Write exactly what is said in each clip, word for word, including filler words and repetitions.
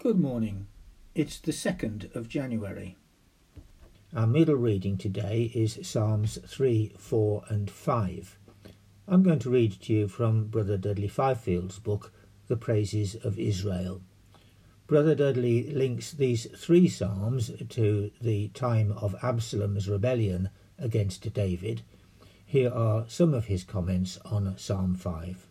Good morning. It's the second of January. Our middle reading today is Psalms three, four and five. I'm going to read to you from Brother Dudley Fifield's book, The Praises of Israel. Brother Dudley links these three psalms to the time of Absalom's rebellion against David. Here are some of his comments on Psalm five.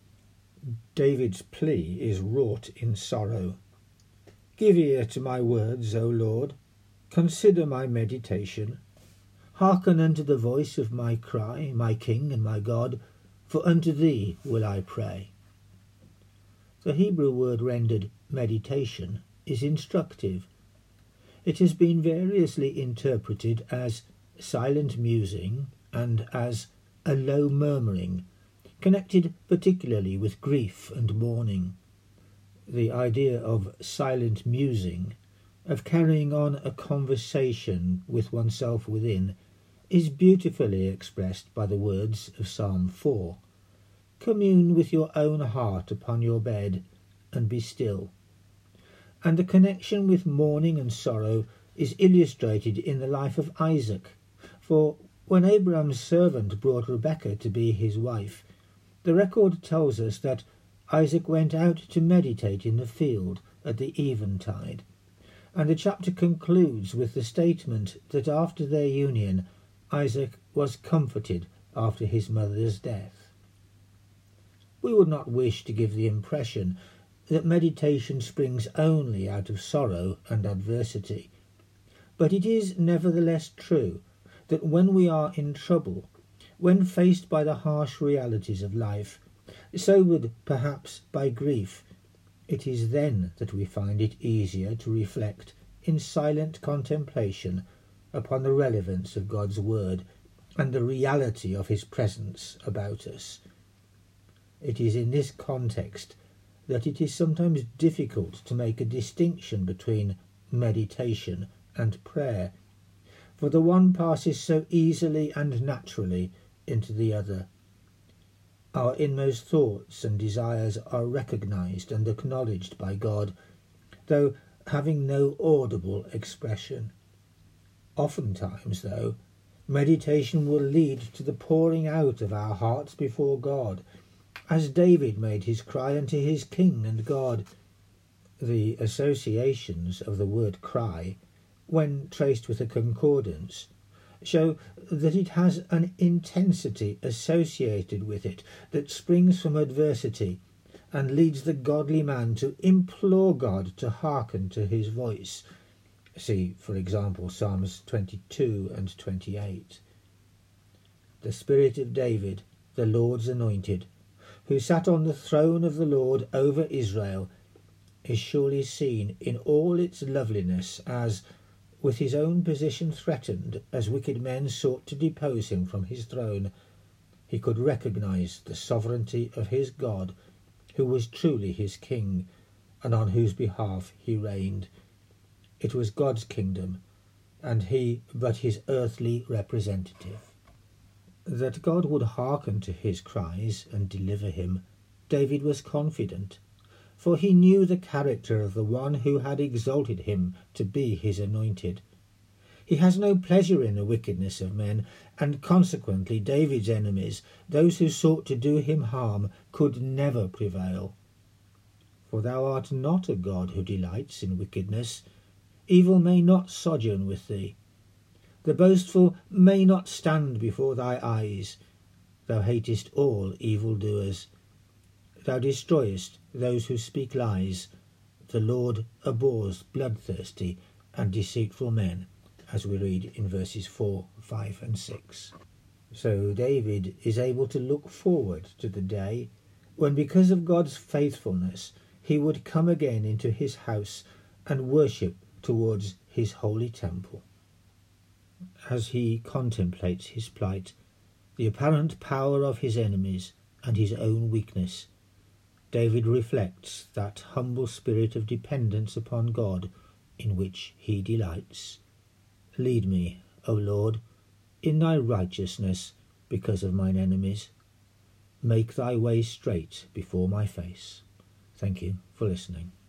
David's plea is wrought in sorrow. Give ear to my words, O Lord. Consider my meditation. Hearken unto the voice of my cry, my King and my God, for unto thee will I pray. The Hebrew word rendered meditation is instructive. It has been variously interpreted as silent musing and as a low murmuring, connected particularly with grief and mourning. The idea of silent musing, of carrying on a conversation with oneself within, is beautifully expressed by the words of Psalm four. Commune with your own heart upon your bed, and be still. And the connection with mourning and sorrow is illustrated in the life of Isaac, for when Abraham's servant brought Rebekah to be his wife, the record tells us that Isaac went out to meditate in the field at the eventide, and the chapter concludes with the statement that after their union Isaac was comforted after his mother's death. We would not wish to give the impression that meditation springs only out of sorrow and adversity, but it is nevertheless true that when we are in trouble, when faced by the harsh realities of life, sobered perhaps by grief, it is then that we find it easier to reflect in silent contemplation upon the relevance of God's word and the reality of his presence about us. It is in this context that it is sometimes difficult to make a distinction between meditation and prayer, for the one passes so easily and naturally into the other. Our inmost thoughts and desires are recognized and acknowledged by God, though having no audible expression. Oftentimes, though, meditation will lead to the pouring out of our hearts before God, as David made his cry unto his King and God. The associations of the word cry, when traced with a concordance, show that it has an intensity associated with it that springs from adversity and leads the godly man to implore God to hearken to his voice. See, for example, Psalms twenty-two and twenty-eight. The Spirit of David, the Lord's anointed, who sat on the throne of the Lord over Israel, is surely seen in all its loveliness as, with his own position threatened as wicked men sought to depose him from his throne, he could recognize the sovereignty of his God, who was truly his king, and on whose behalf he reigned. It was God's kingdom, and he but his earthly representative. That God would hearken to his cries and deliver him, David was confident, for he knew the character of the one who had exalted him to be his anointed. He has no pleasure in the wickedness of men, and consequently David's enemies, those who sought to do him harm, could never prevail. For thou art not a God who delights in wickedness. Evil may not sojourn with thee. The boastful may not stand before thy eyes. Thou hatest all evildoers. Thou destroyest those who speak lies. The Lord abhors bloodthirsty and deceitful men, as we read in verses four, five and six. So David is able to look forward to the day when, because of God's faithfulness, he would come again into his house and worship towards his holy temple. As he contemplates his plight, the apparent power of his enemies and his own weakness, David reflects that humble spirit of dependence upon God in which he delights. Lead me, O Lord, in thy righteousness because of mine enemies. Make thy way straight before my face. Thank you for listening.